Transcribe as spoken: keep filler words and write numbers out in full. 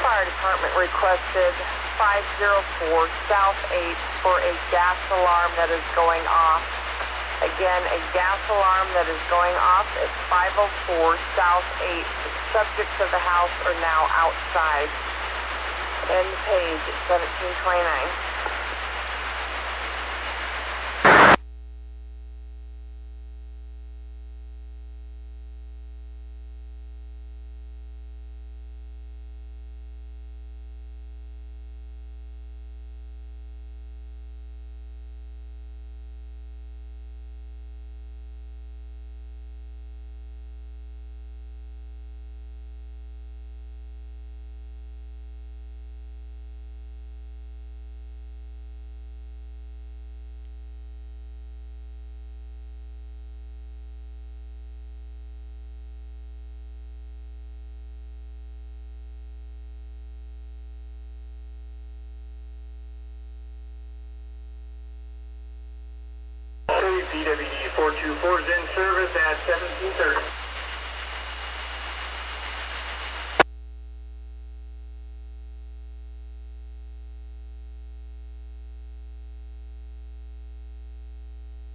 Fire Department requested five oh four South eighth for a gas alarm that is going off. Again, a gas alarm that is going off at five oh four South eighth. Subjects of the house are now outside. End page at seventeen twenty-nine. P W D four two four is in service at seventeen thirty.